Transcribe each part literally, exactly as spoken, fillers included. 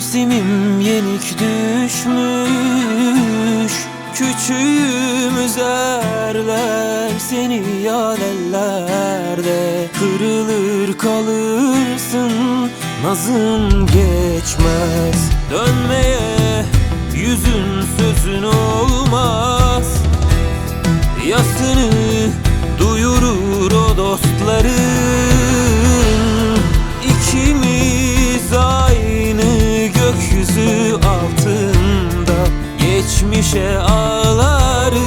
Mevsimim yenik düşmüş, küçüğüm üzerler seni yad ellerde. Kırılır kalırsın, nazım geçmez. Dönmeye yüzün sözün olmaz, yasını duyurur o dostların. İkimiz aynı gökyüzü altında geçmişe ağlarız.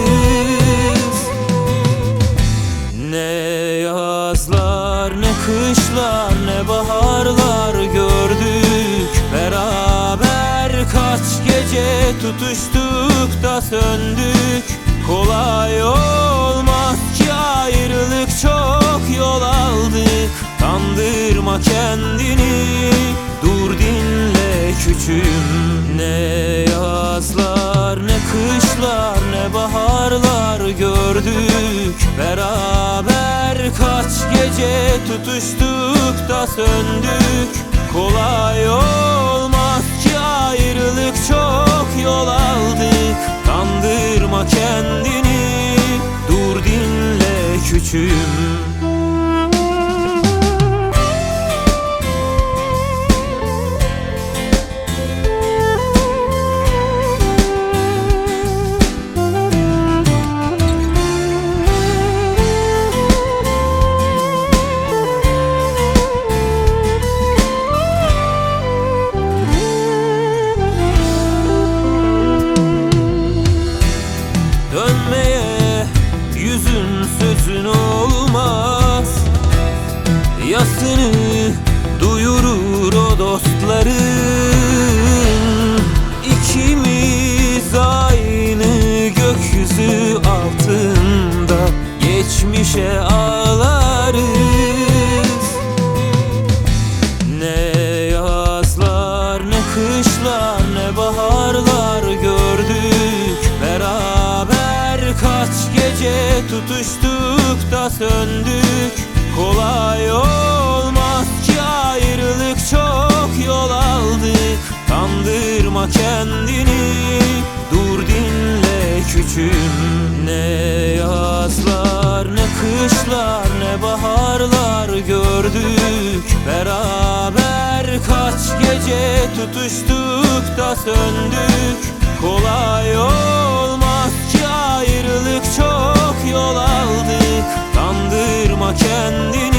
Ne yazlar ne kışlar ne baharlar gördük beraber. Kaç gece tutuştuk da söndük. Kolay olmaz ki ayrılık, çok yol aldık. Kandırma kendini, dur dinle küçüğüm. Ne yazlar ne kışlar ne baharlar gördük beraber. Kaç gece tutuştuk da söndük. Kolay olmaz ki ayrılık, çok yol aldık. Kandırma kendini, dur dinle küçüğüm. Dönmeye yüzün sözün olmaz, yasını duyurur o dostların. İkimiz aynı gökyüzü altında geçmişe ağlarız. Ne yazlar ne kışlar ne baharlar gördük beraber. Kaç gece tutuştuk da söndük. Kolay olmaz ki ayrılık, çok yol aldık. Kandırma kendini, dur dinle küçüğüm. Ne yazlar ne kışlar ne baharlar gördük beraber. Kaç gece tutuştuk da söndük. Kolay olmaz ki ayrılık, çok yol aldık. Kandırma kendini,